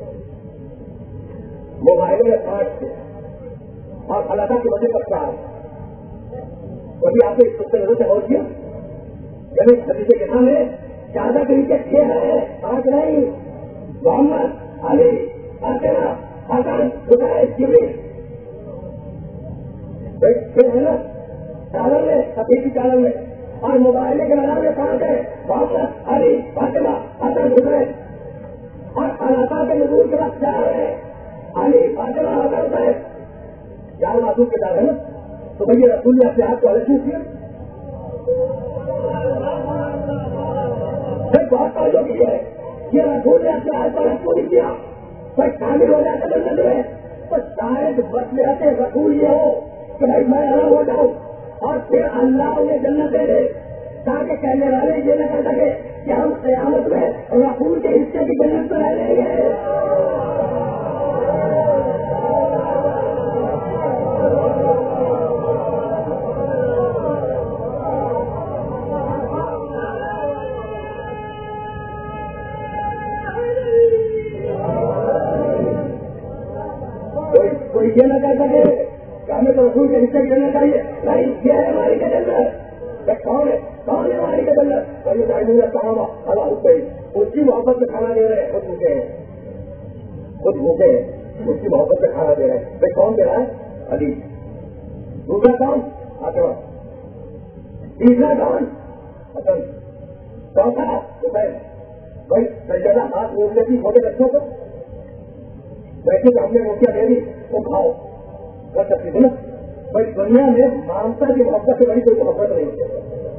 موبائل میں 5 تھے اور اللہ کی وجہ پر 4. کبھی آپ نے اس سے نظر سے غور کیا؟ یعنی حدیث کے سامنے 4 کے نیچے 6 ہے, 5 نہیں. محمد, علی, فاطمہ, حسن, حسین, جبریل ہے نا چالن میں, سفید کی چالن میں. اور موبائل کے نظر میں 5 ہے, محمد, علی, فاطمہ, حسن, حسین. اور اللہ کے نزول کے وقت 4 ہے, علی, فاطمہ, حسن, حسین. 4 معصوم کے 4 ہے نا. تو بھائی رسول نے اپنے ہاتھ کو الگ کیوں کیا؟ پھر بہت توجہ کی ہے یہ رسول نے اپنے ہاتھ پر پوری کیا کوئی شامل ہو جاتا جنت میں تو شاید وصیت رسول یہ ہو کہ بھائی میں الگ ہو جاؤں اور پھر اللہ انہیں جنت دے دے تاکہ کہنے والے یہ نہ کر سکے کہ ہم قیامت میں رسول کے حصے کی جنت میں رہ لیں گے. کوئی یہ نہ کر سکے کہ ہمیں تو رسول کے حصے کی جنت چاہیے نہیں یہ ہے ہماری کا جنت. کون ہے ہماری کا جنت اور یہ جائے کہاں اللہ اس کی محبت سے کھانا دے رہے ہیں خود بھوکے ہیں اس کی محبت سے کھانا دے رہے ہیں. بھائی کون دے رہا ہے علی دوسرا کون آتے وقت تیسرا کون حسن چوتھا حسین. بھائی سجدہ ہاتھ روکنے کی چھوٹے بچوں کو ویسے تو ہم نے روٹیاں دے دی وہ کھاؤ کر سکتی تھی نا. بھائی دنیا میں مانتا کی محبت سے بڑی کوئی محبت نہیں ہوتی.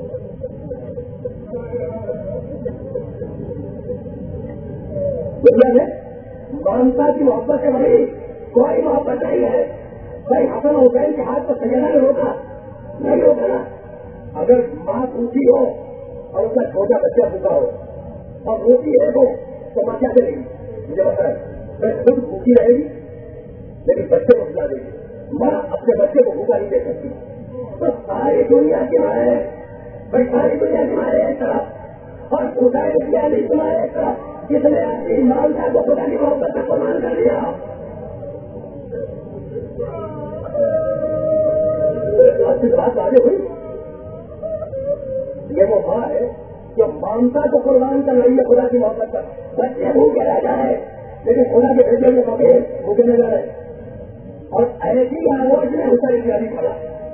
دنیا میں مانتا کی محبت سے بڑی کوئی محبت نہیں ہے. بھائی حسن حسین کے ہاتھ پر سجدہ نہیں ہوتا نہیں ہوتا نا. اگر ماں پوچھی ہو اور اس کا چھوٹا بچہ بھوکا ہو اور روٹی ہے تو ماں کیا کرے گی مجھے بتا ہے میں خود بھوکی رہے گی لیکن بچے کو کھلا دے گی. ماں اپنے بچے کو بھوکا نہیں دے سکتی. تو ساری دنیا کی ماں ہے بھائی ساری دنیا کی ماں ہے ایک طرف اور خدا کے پیارے تمہارے ایک طرف جس نے اپنی مال کا کو خدا کی محبت کا قربان کر دیا. اچھی بات آگے ہوئی یہ وہ ماں ہے جو مانتا تو قربان کر رہی ہے خدا کی محبت کا. بچے بھوکے رہ جائے لیکن خدا کے بھیجے میں بھوکے بھوکے نہ رہے اور ایسی آواز میں ہوتا اتیادی کھڑا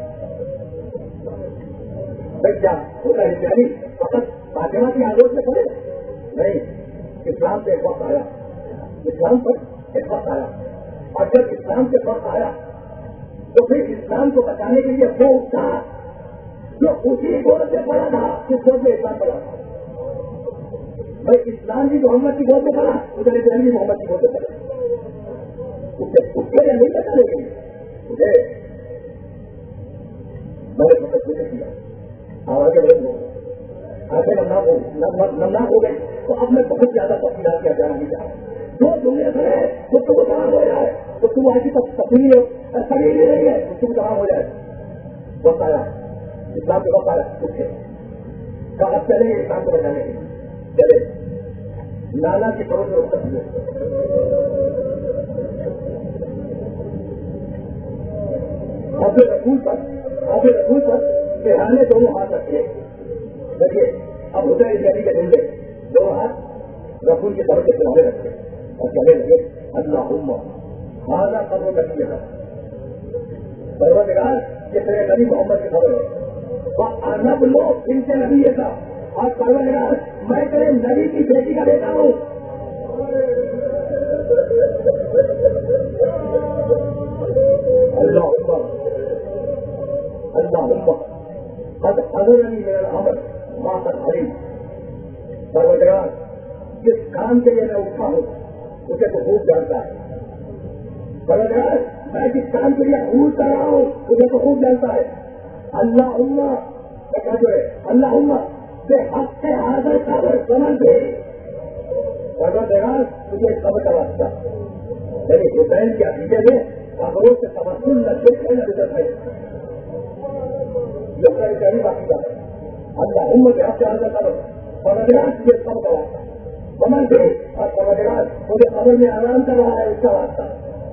بچہ ہوتا اتیادی فقط فاطمہ کی آواز میں کھڑے نہیں. اسلام سے ایک وقت آیا اسلام پر ایک وقت آیا اور جب اسلام سے وقت آیا تو پھر اسلام کو بچانے کے لیے وہ اٹھا جو اسی گود سے پڑا تھا جس گود میں اسلام پڑا تھا. بھائی اسلام بھی محمد کی گود میں پڑا ادھر اسلام بھی محمد کی گود میں پڑا اس کے لیے نہیں بچا لیکن مجھے میں نے فقط نہیں کیا آگے بڑھ آگے نمناک ہو گئی تو اب میں بہت زیادہ تفصیلات کیا جانا نہیں چاہتا. جو دنیا سے ہے خود کو تمام ہو جائے تو تم ایسی تفصیل سبھی لے رہی ہے خود کو تمام ہو جائے. وقت آیا اسلام کے وقت آیا اٹھے کہا چلے گے اسلام کو بچانے کے چلے لالا کی طرف سے رخصت ہوئے. اب رسول پر پہانے دونوں ہاتھ رکھے دیکھیے. اب ہوتا ہے نبی کے ڈنڈے دونوں ہاتھ رسول کی طرف سے پہانے رکھے اور چلے لگے اللہ خاصا قبر رکھیے گا پروردگار جس نے نبی محمد کی خبر ہے وہ آنا لوگ ان سے نبی ایسا اور پروردگار میں تیرے نبی کی بیٹی کا بیٹا ہوں. قد حضرني من الامر ما قد علمت. پروردگار جس کام کے لیے میں اٹھا ہوں اسے تو خوب جانتا ہے. پروردگار میں جس کام کے لیے خوب کر رہا ہوں اسے تو خوب جانتا ہے. اللہ بے حق سے حاضر خبر سمجھ دے. پروردگار تجھے خبر کا واسطہ یعنی حسین کے عقیدے میں خبروں سے تبسم نہ دیکھنے نہ گزر ہے. یہ ساری پہلی بات کی بات ہے. اللہ بے حق سے حاضر خبر پروردگار تجھے خبر کا واسطہ سمجھ دے اور پروردگار مجھے خبر میں آرام کر رہا ہے اس کا واسطہ.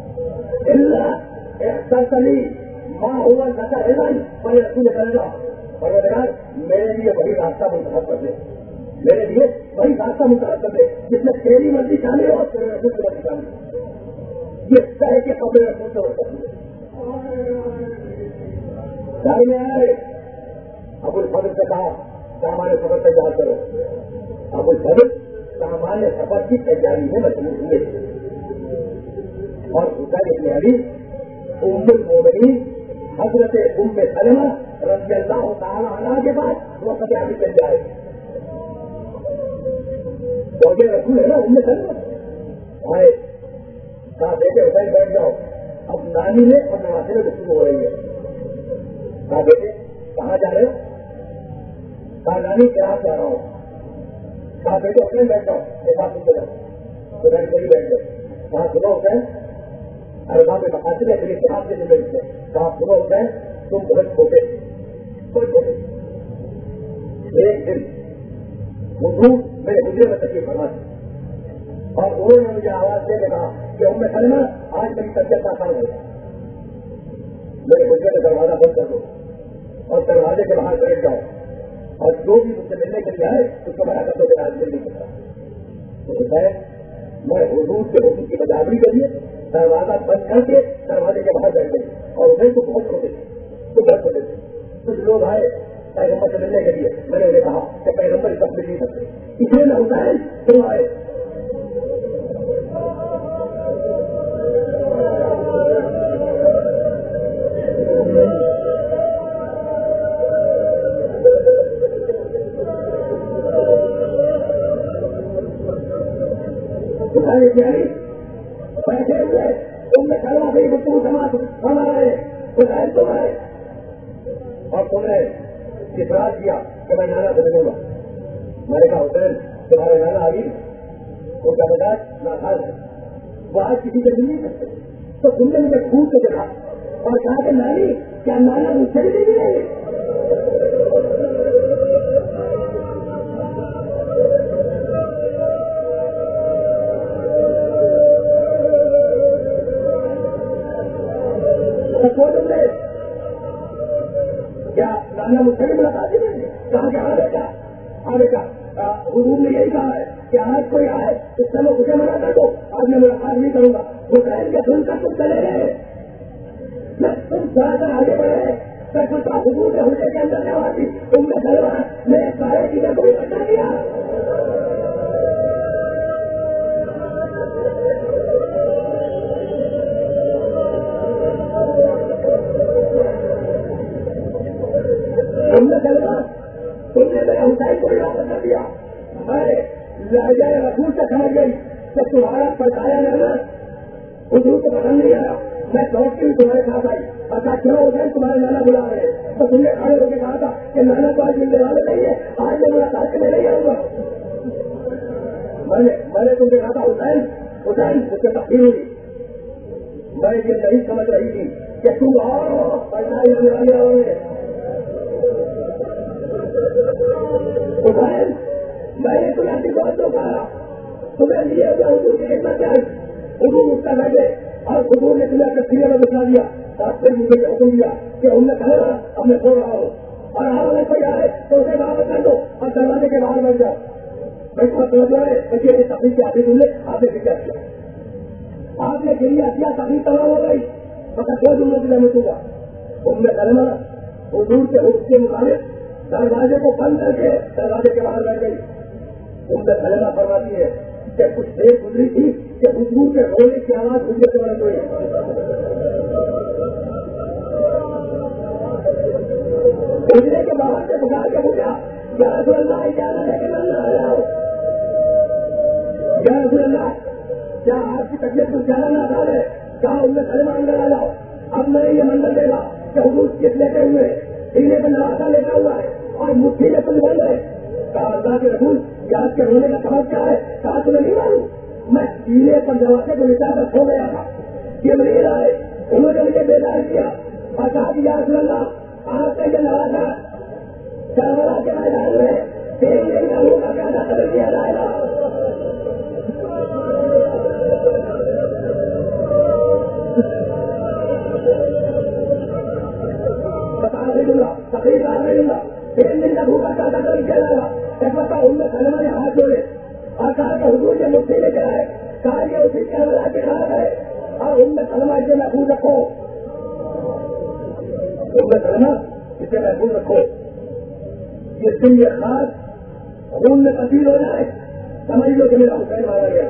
اللہ ایک ماں ہوا نہ میں رسول کر رہا پروردگار میرے لیے وہی راستہ منتخب کر دے. میرے لیے وہی راستہ منتخب کر دے جس میں تیری مرضی شامل ہو اور تیرے رسول کی مرضی شامل ہو. یہ طرح کے خبریں رسول سے ہو سکتی ہے. گھر میں آئے ابو الفضل سے کہا سامان سفر تیار کرو. ابو الفضل سامان سفر کی تیاری میں مشغول ہوئے اور حسین ابن علی ام المومنین حضرت ام سلمہ رضی اللہ تعالی عنہا کے بعد وہ سب آگے چل جائے. فوج رسول ہے نا، ان میں سلم آئے کہا بیٹے حسین بیٹھ جاؤ. اب نانی نے اور نواسے میں گفتگو ہو رہی ہے. کہا بیٹے کہاں جا رہے ہو؟ کہا نانی کیا جا رہا ہوں. کہا بیٹے حسین بیٹھ جاؤ یہ بات سنتے جاؤ. تو بیٹھ کر ہی بیٹھ گئے. کہا سنو حسین اربا میں بقاصد ہے میرے اتحاد کے دن سے. کہا سنو حسین تم بہت چھوٹے ایک دن حضور میرے حجرے میں تکلیف فرما اور انہوں نے مجھے آواز دے کے کہا کہ ام سلمہ آج میری طبیعت کا کام ہوگا. میرے حجرے میں دروازہ بند کر دو اور دروازے کے باہر بیٹھ جاؤ اور جو بھی مجھ سے ملنے کے لیے آئے اس کو منع کر دو کہ آج مل نہیں سکتا. تو حسین میں حضور کے حکم کی بجاوری کے لیے دروازہ بند کر کے دروازے کے باہر بیٹھ گئی. اور حسین تو بہت چھوٹے تھے تو گھر چھوٹے تھے. کچھ لوگ آئے پیغمبر سے ملنے کے لیے. میں نے انہیں کہا کہ پیغمبر اس وقت مل نہیں سکتے. اس لیے میں حسین کیوں آئے؟ بیٹھے ہوئے تم نے کروا دی گفتگو سماج ہمارے حسین تم آئے اور تم نے اصرار کیا کہ میں نانا سے ملوں گا. میں نے کہا حسین تمہارے نانا علی ان کا مزاج ناخوش ہے، وہ آج کسی سے مل نہیں سکتے. تو تم نے مجھے پھول کے دیکھا اور کہا کہ نانی کیا نانا مجھ سے بھی نہیں ملیں گے؟ کیا نانا مجھ سے بھی ملاقات نہیں ہے؟ کہا کہ ہاں بیٹا ہاں بیٹا حضور نے یہی کہا ہے کہ آج کوئی آئے تو چلو اسے منع کر دو، آج میں ملاقات نہیں کروں گا. حسین کے سن کر تم چلے گئے میں تم تھوڑا سا آگے بڑھے میں کچھ حضور کے حجرے کے اندر نہیں آتی تم نے چلوا میں سارے چیزیں کو بھی بچا دیا. تم نے چلوا تم نے میرے حسین کو بھی واپس کر دیا. میں لہجہ رسول سے سمجھ گئی کہ تمہارا پرچایا نانا حضور کو پسند نہیں آیا. میں سوچتی ہوں تمہارے ساتھ آئی اچھا چلو حسین تمہارے نانا بلا رہے ہیں تو تم نے کھڑے ہو کے کہا تھا کہ نانا تو آج ملنے والے نہیں ہے، آج میں ملاقات کے میں نہیں آؤں گا. میں نے تم سے کہا تھا حسین حسین اس سے تقسیم ہوئی. میں یہ نہیں سمجھ رہی تھی کہ تم آؤ پرچائی ہونے والے آؤ. حسین میں نے تمہیں بہت تو کہا تمہیں لیے حضور کی خدمت میں آئی. حضور اس کا بیٹھے اور حضور نے تمہیں تصویر میں بچا دیا اور پھر مجھے حکم دیا کہ ہم نے کہا اب میں سو رہا ہوں اور ہاں میں کوئی آئے تو اسے واپس کر دو اور دروازے کے باہر بیٹھ جاؤ. میں سمجھ رہا ہے بچے کی تقریب کی آدمی تم نے آپ نے فکر کیا آپ نے گریا کیا تقریب تمام ہو گئی مگر دو دنوں کی جمع ہوگا. تم نے کلمہ حضور کے حکم کے مطابق دروازے کو بند کر کے دروازے کے باہر بیٹھ گئی. تم نے کلمہ فرماتی ہے کہ کچھ دیر گزری تھی کہ حضور کے رونے کی آواز مجھے سے بند ہوئی. حجرے کے باہر سے بکار کے پوچھا یا رسول اللہ اجازت ہے کہ میں نہ آ جاؤ. یا رسول اللہ کیا آپ کی طبیعت کو زیادہ نہ ڈالے کہا ان میں کلمہ اندر آ جاؤ. اب میں یہ منظر دے گا کہ حضور کس لیتے ہوئے سینے پہ نوازا لیتا ہوا ہے اور مٹھی میں کچھ بند ہے. کہا اللہ کے رسول یاد کے رونے کا سبب کیا ہے؟ کہا تمہیں نہیں معلوم میں سینے پر دروازے کو لٹا کر سو گیا تھا. یہ مریض آئے انہوں نے مجھے بیدار کیا اور کہا کہ یا رسول اللہ آپ کا یہ نوازا کربلا کے میدان میں تیرے نالوں کا پیدا کر دیا جائے گا. بتا نہیں دوں گا تقریر نہیں دوں گا 3 دن کا بھوکا پیدا کر دیا جائے گا. ان میں کلمہ نے ہاتھ جوڑے اور کہا کہ حضور کے مٹھی لے کے آئے کہا کہ اسی کربلا کے ہاتھ ہے اور ان میں کلمہ اسے محفوظ رکھو. ان میں کلمہ اسے محفوظ رکھو. جس دن یہ خاص خون میں تبدیل ہو جائے سمجھ لو کہ میرا حسین مارا گیا.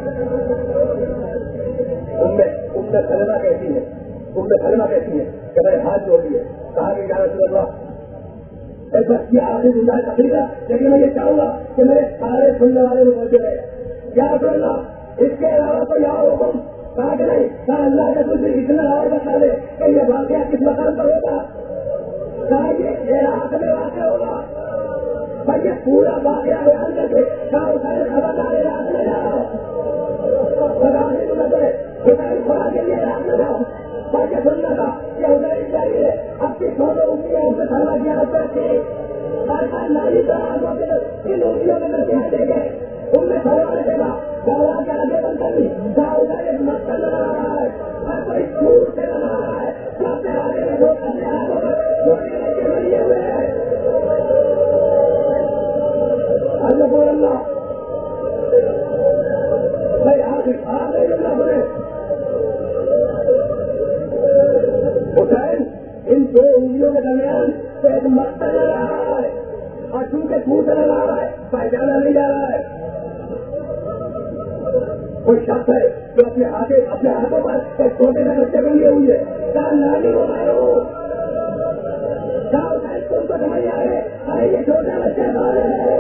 ان میں کلمہ کہتی ہے کہ میں نے ہاتھ جوڑ دیے. کہا کہ یا رسول اللہ بس یہ آخری گزار تقریبا، لیکن میں یہ چاہوں گا کہ میرے سارے سننے والے متوجہ رہے. کیا کرنا اس کے علاوہ کوئی اور حکم کہا کہ نہیں؟ کہا اللہ کے کچھ اتنا اور بتا دے کہ یہ واقعہ کس مقام پر ہوگا. کہا یہ رات میں واقع ہوگا. بھائی یہ پورا واقعہ بیان کر کے کہا اسے خبردار رات میں جاؤ، بتانے کو نظر اسے خدا کے لیے رات میں جاؤ. بلکہ سننا تھا کہ ادھر ہی چاہیے اپنی چھوٹوں کی ان سے سروا کیا کرتے نہیں تو ان انگلیوں میں نصیحت دے گئے. ان میں سوال رہے گا گاؤں کے آگے بند کرنی گاؤں کا ایک مقصد نہ رہا ہے، ہر کوئی جھوٹ سے نہ رہا ہے، اپنے آگے میں روک کرنے آئے کے بنیے ہوئے ہیں. اللہ بھائی آگے جملہ بولے حسین ان دو انگلیوں کے درمیان تو ایک مقصد نہ رہا ہے، اور چونکہ جھوٹ نہ رہا ہے پہچانا نہیں جا رہا ہے. کوئی شخص ہے جو اپنے ہاتھوں پر ایک چھوٹے سے بچے کو لیے ہوئی ہے، کہا نانی کو مارو، کہا تم کو سمجھ آئے ارے یہ چھوٹے بچے مارے ہیں.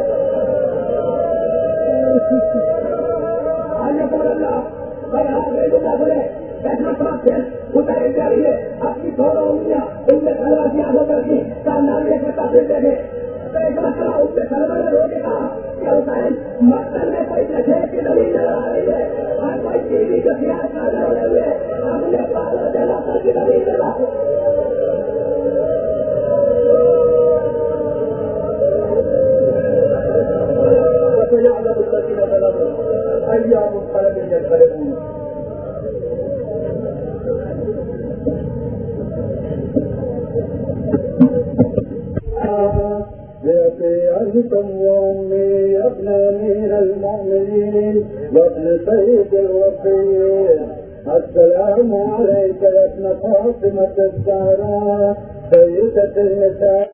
آگے بول اللہ بھائی آگے دنیا بولے ایسا سمجھ ہے اتر جا رہی ہے اپنی دونوں انگلیاں ان میں کھڑوا کیا ہو کر کی نانی کے تاثر دے گے. ایک مسئلہ اس سے سرور نے روکے کہا کہ حسین مقصد میں کوئی نشے کی نمی نظر آ رہی ہے اور کوئی ٹی وی کے خلاف نہ ہوئے ہوئے اپنے پالوں سے مقصد کی نمی نظر آ وأمي ابن أمير المؤمنين وابن سيد الوصيين. السلام عليك يا ابن فاطمة الزهراء سيدة النساء.